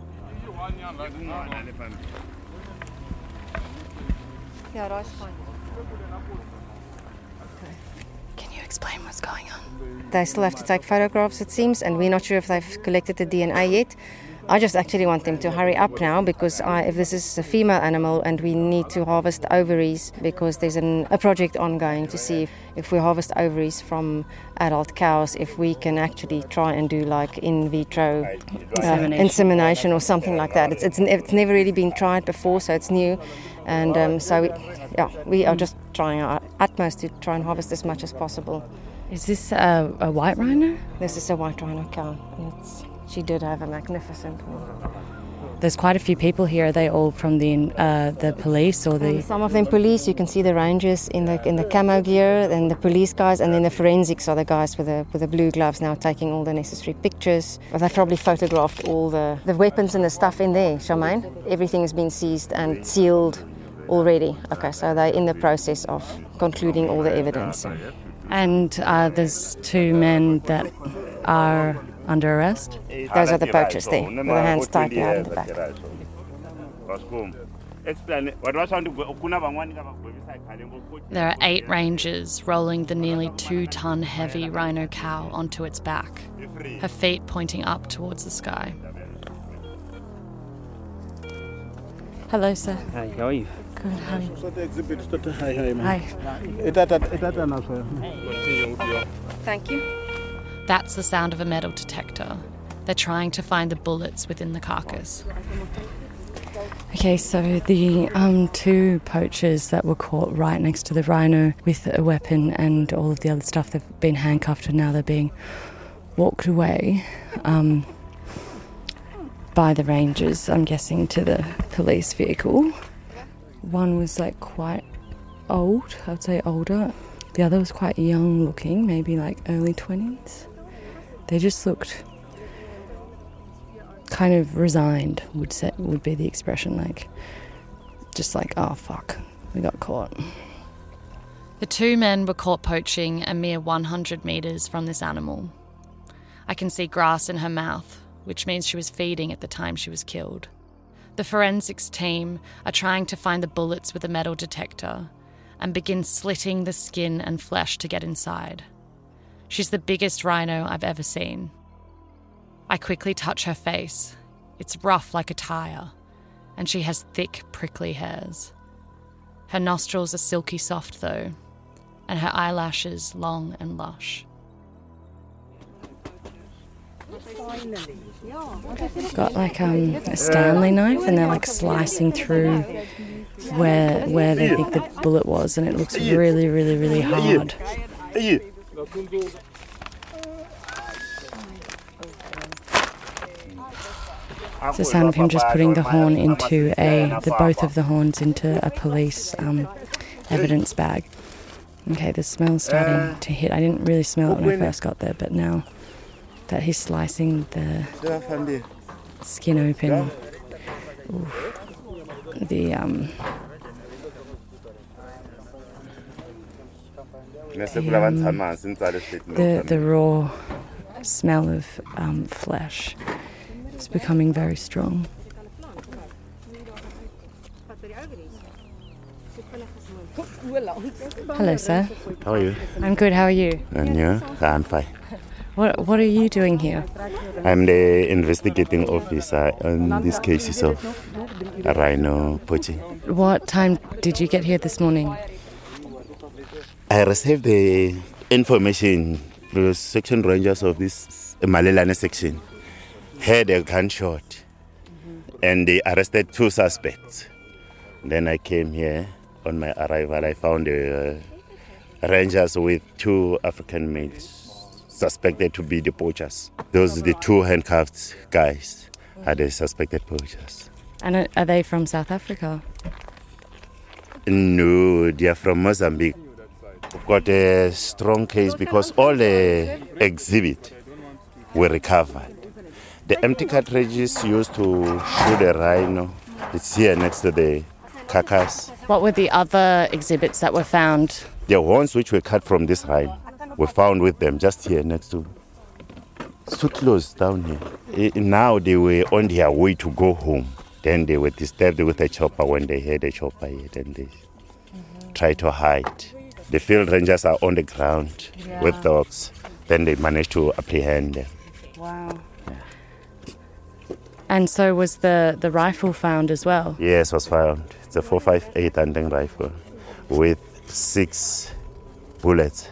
Yeah, that's fine. Can you explain what's going on? They still have to take photographs, it seems, and we're not sure if they've collected the DNA yet. I just actually want them to hurry up now because if this is a female animal and we need to harvest ovaries because there's a project ongoing to see if we harvest ovaries from adult cows, if we can actually try and do like in vitro insemination or something like that. It's never really been tried before, so it's new. And we are just trying our utmost to try and harvest as much as possible. Is this a white rhino? This is a white rhino cow. And she did have a magnificent one. There's quite a few people here. Are they all from the police or the? Some of them police. You can see the rangers in the camo gear, and the police guys, and then the forensics are the guys with the blue gloves now taking all the necessary pictures. But they've probably photographed all the weapons and the stuff in there, Charmaine. Everything has been seized and sealed already. Okay, so they're in the process of concluding all the evidence. And there's 2 men that are under arrest? Those are the poachers there, with their hands tied behind the back. There are 8 rangers rolling the nearly 2-ton heavy rhino cow onto its back, her feet pointing up towards the sky. Hello, sir. Hi, how are you? Good, how are you? Hi. Thank you. That's the sound of a metal detector. They're trying to find the bullets within the carcass. Okay, so the 2 poachers that were caught right next to the rhino with a weapon and all of the other stuff, they've been handcuffed and now they're being walked away by the rangers, I'm guessing, to the police vehicle. One was like quite old, I would say older. The other was quite young looking, maybe like early 20s. They just looked kind of resigned, would be the expression, like just like, oh fuck, we got caught. The 2 men were caught poaching a mere 100 metres from this animal. I can see grass in her mouth, which means she was feeding at the time she was killed. The forensics team are trying to find the bullets with a metal detector and begin slitting the skin and flesh to get inside. She's the biggest rhino I've ever seen. I quickly touch her face. It's rough like a tyre, and she has thick, prickly hairs. Her nostrils are silky soft though, and her eyelashes long and lush. Got like a Stanley knife, and they're like slicing through where they think the bullet was, and it looks really, really, really hard. It's the sound of him just putting the horn into both of the horns into a police evidence bag. Okay, the smell's starting to hit. I didn't really smell it when I first got there, but now that he's slicing the skin open, the raw smell of flesh is becoming very strong. Hello, sir. How are you? I'm good. How are you? And you? I'm fine. What are you doing here? I'm the investigating officer on these cases of rhino poaching. What time did you get here this morning? I received the information. The section rangers of this Malelane section had a gunshot, and they arrested 2 suspects. Then I came here. On my arrival, I found rangers with 2 African males suspected to be the poachers. Those are the 2 handcuffed guys are the suspected poachers. And are they from South Africa? No, they are from Mozambique. We've got a strong case because all the exhibits were recovered. The empty cartridges used to shoot the rhino, it's here next to the carcass. What were the other exhibits that were found? The horns which were cut from this rhino were found with them just here next to, so close down here. Now they were on their way to go home. Then they were disturbed with a chopper when they heard a chopper here. Then they try to hide. The field rangers are on the ground with dogs. Then they manage to apprehend them. Wow. And so was the rifle found as well? Yes, was found. It's a 4.58 hunting rifle with 6 bullets.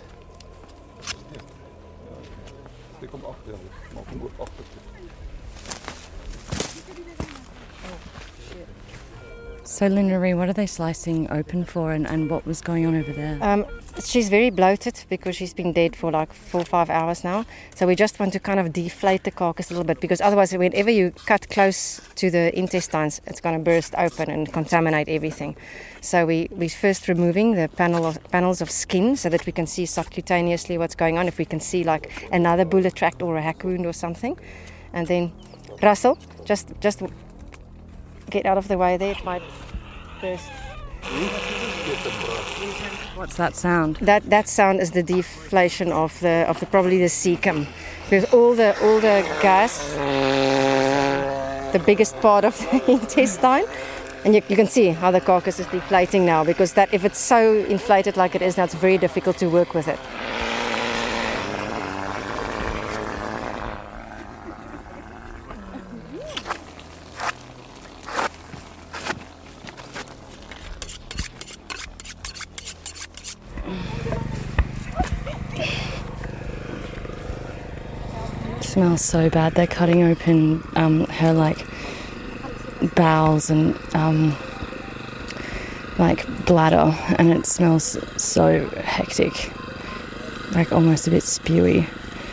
So, Lynn Marie, what are they slicing open for, and what was going on over there? She's very bloated because she's been dead for like 4 or 5 hours now. So we just want to kind of deflate the carcass a little bit, because otherwise whenever you cut close to the intestines, it's going to burst open and contaminate everything. So we're first removing the panels of skin so that we can see subcutaneously what's going on, if we can see like another bullet tract or a hack wound or something. And then, Russell, just get out of the way there, it might burst. What's that sound? That sound is the deflation of the probably the cecum, because all the gas, the biggest part of the intestine, and you can see how the carcass is deflating now, because that if it's so inflated like it is now, it's very difficult to work with it. Smells so bad. They're cutting open her like bowels and like bladder, and it smells so hectic, like almost a bit spewy.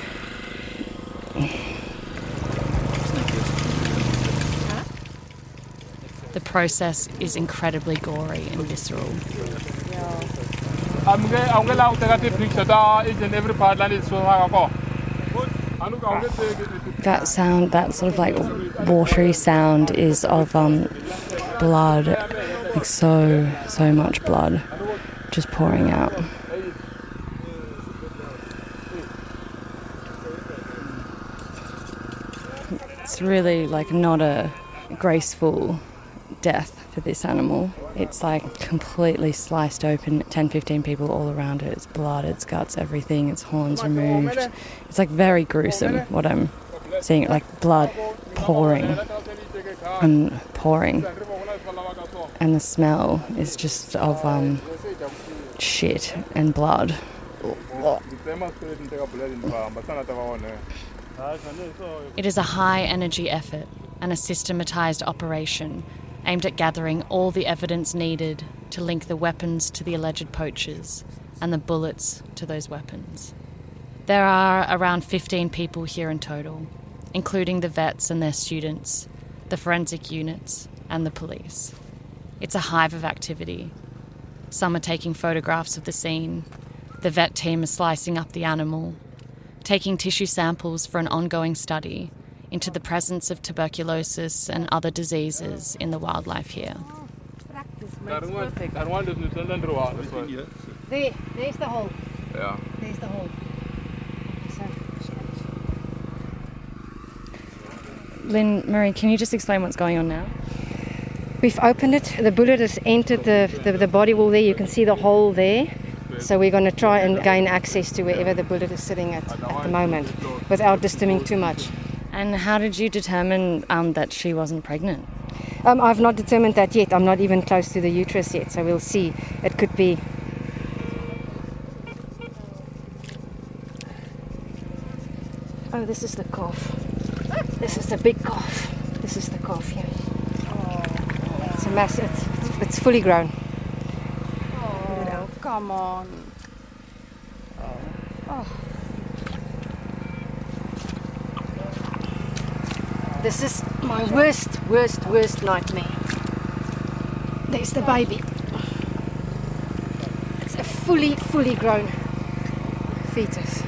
The process is incredibly gory and visceral. That sound, that sort of like watery sound, is of blood, like so much blood just pouring out. It's really like not a graceful death for this animal. It's like completely sliced open, 10-15 people all around it. It's blood, it's guts, everything, its horns removed. It's like very gruesome what I'm seeing, like blood pouring and pouring. And the smell is just of shit and blood. It is a high energy effort and a systematized operation aimed at gathering all the evidence needed to link the weapons to the alleged poachers and the bullets to those weapons. There are around 15 people here in total, including the vets and their students, the forensic units, and the police. It's a hive of activity. Some are taking photographs of the scene. The vet team is slicing up the animal, taking tissue samples for an ongoing study into the presence of tuberculosis and other diseases in the wildlife here. There's the hole. Yeah. There's the hole. Lynn Marie, can you just explain what's going on now? We've opened it. The bullet has entered the body wall there. You can see the hole there. So we're going to try and gain access to wherever the bullet is sitting at the moment without disturbing too much. And how did you determine that she wasn't pregnant? I've not determined that yet. I'm not even close to the uterus yet, so we'll see. It could be. Oh, this is the calf. This is the big calf. This is the calf here. It's a mass. It's fully grown. Oh, come on. Oh. This is my worst nightmare. There's the baby. It's a fully grown fetus.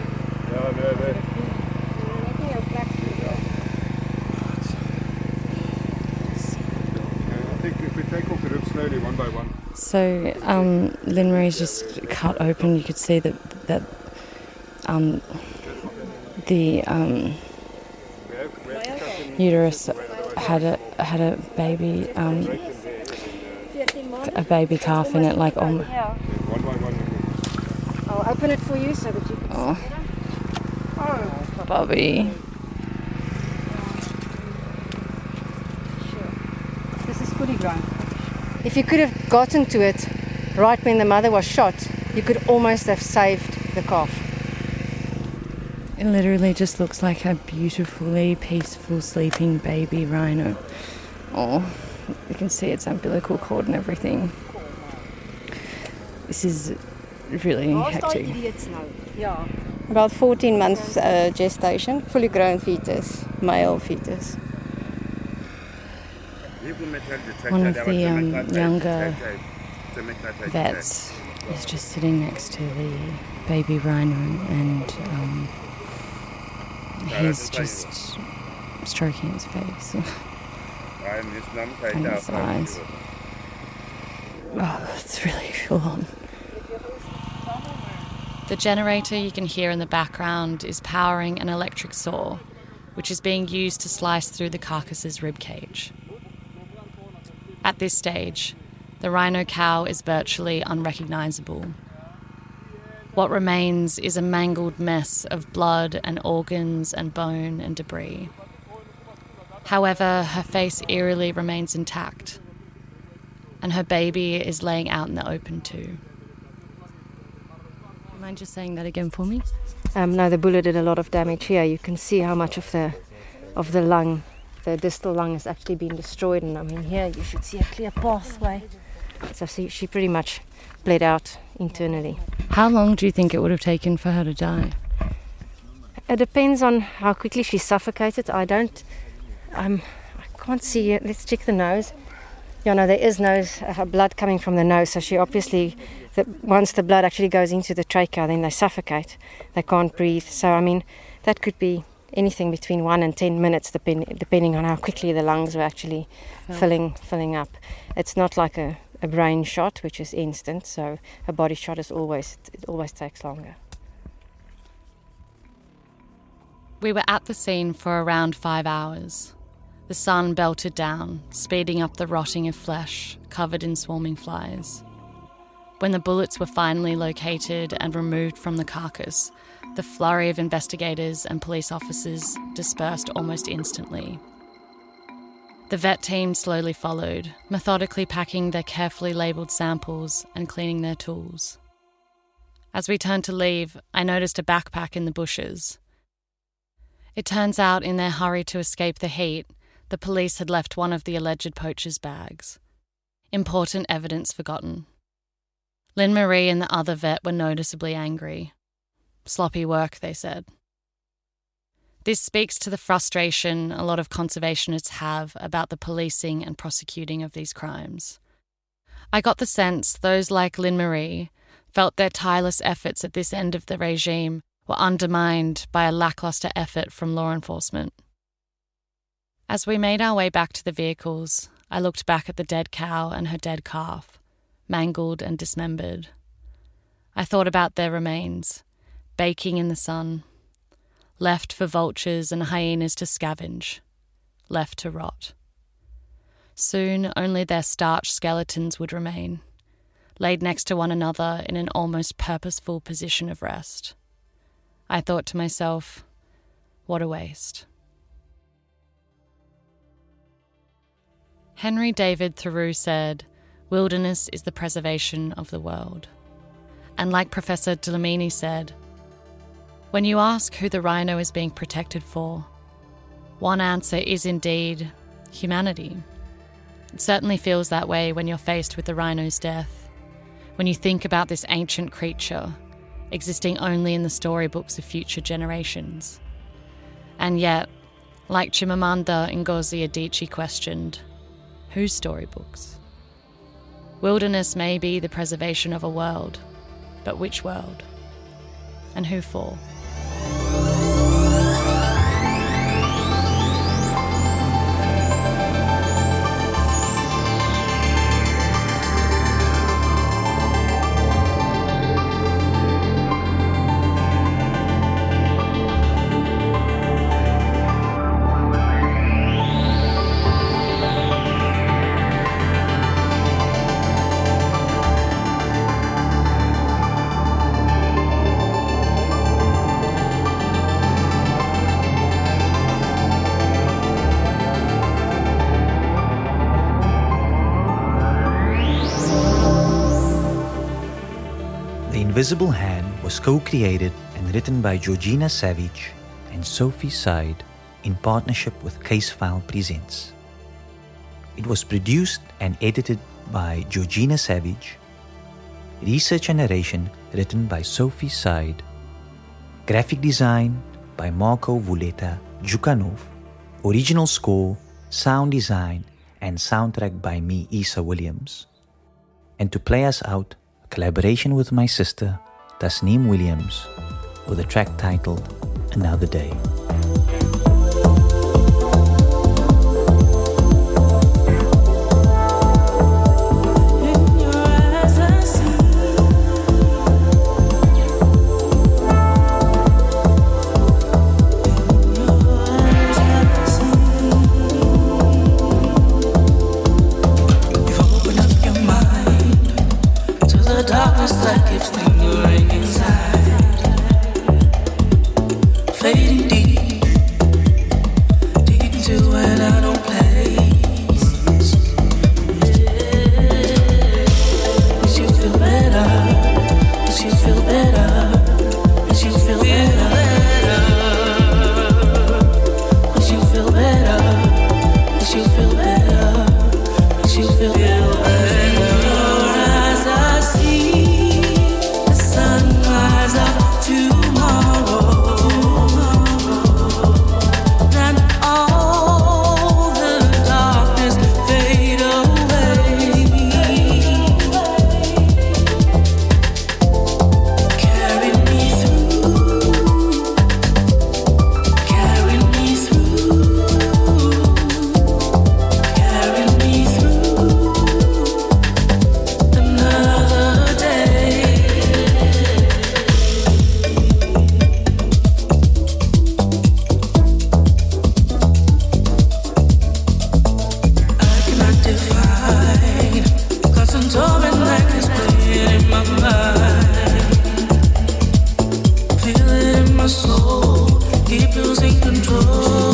One by one. So Lynn Marie's just cut open. You could see that the uterus had a baby calf in it, like open it for you so that you can see better. Oh, Bobby. Sure. This is fully grown. If you could have gotten to it right when the mother was shot, you could almost have saved the calf. It literally just looks like a beautifully peaceful sleeping baby rhino. Oh, you can see its umbilical cord and everything. This is really hectic. Yeah. About 14 months gestation, fully grown fetus, male fetus. One of the younger vets is just sitting next to the baby rhino and he's just stroking his face and his eyes. Oh, it's really full on. The generator you can hear in the background is powering an electric saw, which is being used to slice through the carcass's ribcage. At this stage, the rhino cow is virtually unrecognisable. What remains is a mangled mess of blood and organs and bone and debris. However, her face eerily remains intact, and her baby is laying out in the open too. Mind just saying that again for me? No, the bullet did a lot of damage here. You can see how much of the lung, the distal lung, has actually been destroyed. And I mean, here you should see a clear pathway. So she pretty much bled out internally. How long do you think it would have taken for her to die? It depends on how quickly she suffocated. I can't see it. Let's check the nose. Yeah, no, there is blood coming from the nose. So she obviously, once the blood actually goes into the trachea, then they suffocate. They can't breathe. So, I mean, that could be anything between 1 and 10 minutes, depending on how quickly the lungs were actually filling up. It's not like a brain shot, which is instant. So a body shot it always takes longer. We were at the scene for around 5 hours. The sun belted down, speeding up the rotting of flesh covered in swarming flies. When the bullets were finally located and removed from the carcass, the flurry of investigators and police officers dispersed almost instantly. The vet team slowly followed, methodically packing their carefully labelled samples and cleaning their tools. As we turned to leave, I noticed a backpack in the bushes. It turns out, in their hurry to escape the heat, the police had left one of the alleged poacher's bags. Important evidence forgotten. Lynn Marie and the other vet were noticeably angry. Sloppy work, they said. This speaks to the frustration a lot of conservationists have about the policing and prosecuting of these crimes. I got the sense those like Lynn Marie felt their tireless efforts at this end of the regime were undermined by a lacklustre effort from law enforcement. As we made our way back to the vehicles, I looked back at the dead cow and her dead calf, mangled and dismembered. I thought about their remains, baking in the sun, left for vultures and hyenas to scavenge, left to rot. Soon only their starched skeletons would remain, laid next to one another in an almost purposeful position of rest. I thought to myself, what a waste. Henry David Thoreau said, "Wilderness is the preservation of the world." And like Professor Dlamini said, when you ask who the rhino is being protected for, one answer is indeed humanity. It certainly feels that way when you're faced with the rhino's death, when you think about this ancient creature existing only in the storybooks of future generations. And yet, like Chimamanda Ngozi Adichie questioned, whose storybooks? Wilderness may be the preservation of a world, but which world? And who for? Invisible Hand was co-created and written by Georgina Savage and Sophie Side in partnership with Casefile Presents. It was produced and edited by Georgina Savage. Research and narration written by Sophie Side. Graphic design by Marco Vuleta Djukanov. Original score, sound design, and soundtrack by me, Isa Williams. And to play us out, a collaboration with my sister, Tasneem Williams, with a track titled Another Day. Keep losing control.